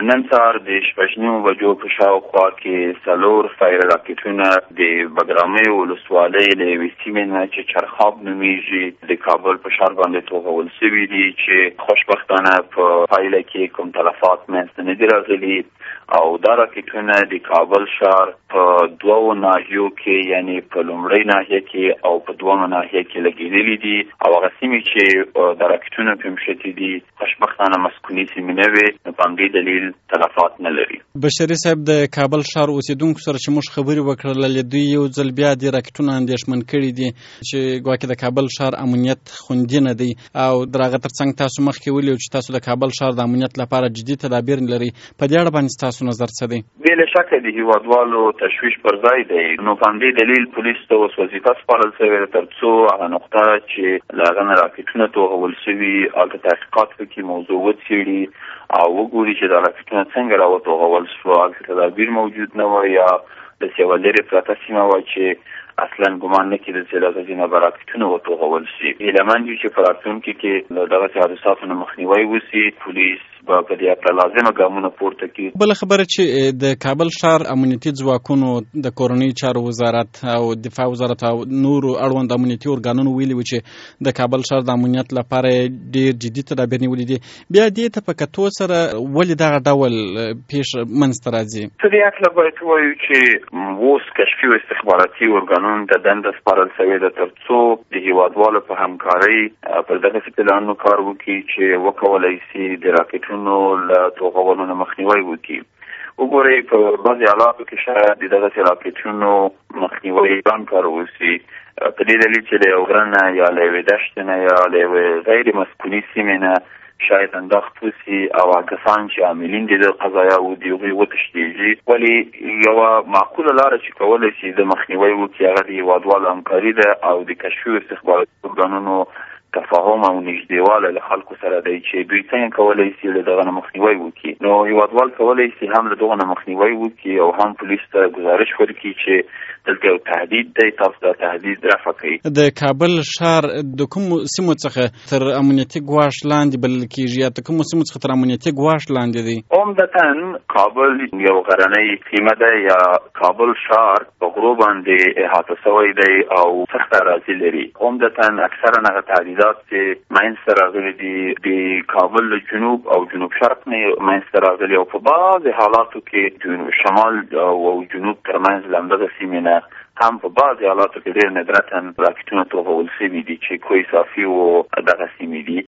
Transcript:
نن سهار د 8:30 بجو په شاوخوا کې 4 فایر راکټونه د بګرامي ولسوالۍ له یوې سیمې نه چې چرخاب نومیږي د کابل په ښار باندې توغول شوي دي چې خوشبختانه په پایله کې کوم تلفات منځته نه دي راغلي او دا راکټونه د کابل ښار په دوو ناحیو کې یعنی په لومړۍ ناحیه کې او په دویمه ناحیه کې لګېدلي دي او هغه سیمې چې د راکټونو په مشتي دي خوشبختانه مسکوني سیمې نه وي نو په همدې دلیل تلفات نه لري. بشري صاحب د کابل ښار اوسیدونکو سره چې موږ خبرې وکړلې دوی یو ځل بیا د راکټونو اندېښمن کړي دي چې ګواکې د کابل ښار امنیت خوندي نه دی او د هغه ترڅنګ تاسو مخکې ویلي چې تاسو د کابل ښار د امنیت لپاره جدي تدابیر لري. په دې اړه باندې ستاسو نظر څه دی؟ بې له شکه د هیوادوالو تشویش پر ځای دی نو په همدې دلیل پولیس ته اوس وظیفه سپارل شوې ده تر څو هغه نقطه چې له هغه نه راکټونه توغول شوي هلته تحقیقات وکړي موضوع وڅېړي او وګوري چې دا راکټونه څنګه راوتوغول شوه هلته تدابیر موجود نه وه یا داسې یوه لرې پرته سیمه وه چې اصلا ګمان نه کېده چې له هغې نه به راکټونه وتوغول شي. هیلهمند یو چې په راتلونکي کې له دغسې حادثاتو نه مخنیوی وشي پولیس به په دې هکله لازمه ګامونه پورته کړي. بله خبره چې د کابل ښار امنیتي ځواکونو د کورنیو چارو وزارت او دفاع وزارت او نورو اړوند امنیتي ارګانونو ویلي و چې د کابل ښار د امنیت لپاره ډېر جدي تدابیر نیولي دي. بیا دې ته په کتو سره ولې دغه ډول پیښه منځته راځي؟ په دې هکله باید ووایو چې اوس کشفي او استخباراتي ارګانونو ته دنده سپارل شوې ده تر څو د هیوادوالو په همکارۍ پر دغسې پلانونو کار وکړي چې وکولی شي د راکټونو له توغولو نه مخنیوی وکړي. وګورئ په بعضې حالاتو کې شاید د دغسې راکټونو مخنیوی ځان کار وشي په دې دلیل چې له یو غره نه یا له یوې دښتې نه یا له یوې غیر مسکوني سیمې نه شاید انداخت وسي او کسان چې عاملین دي د قضایاو دي هغوی وتښتېږي. ولې یوه معقوله لاره چې کولی شي د مخنیوی وکړي هغه د هیوادوالو همکاري ده او د کشفي استخباراتي ارګانونو تفاهم او نږدېواله له خلکو سره دی چې دوی څنګه کولی شي له دغه نه مخنیوی وکړي. نو هیوادوال کولی شي هم له دغه نه مخنیوی وکړي او هم پولیس ته ګزارش ورکړي چې دلته یو تهدید دی تاسو دا تهدید رفع کړئ. د کابل ښار د کومو سیمو څخه تر امنیتي ګواښ لاندې بلل کېږي یا د کومو سیمو څخه تر امنیتي ګواښ لاندې دی؟ عمدتاً کابل یو غرنۍ سیمه ده یا کابل ښار په غرو باندې احاطه شوی دی او سخته اراضي لري. عمدتاً اکثرا هغه تهدیدات چې منځته راغلي دي د کابل له جنوب او جنوب شرق نه منځته راغلي او په بعضې حالاتو کې شمال او جنوب ترمنځ له همدغه سیمې نه هم په بعضې حالاتو کې ډېر ندرتاً راکټونه توغول شوي دي چې کوه صافي و دغه سیمې دي.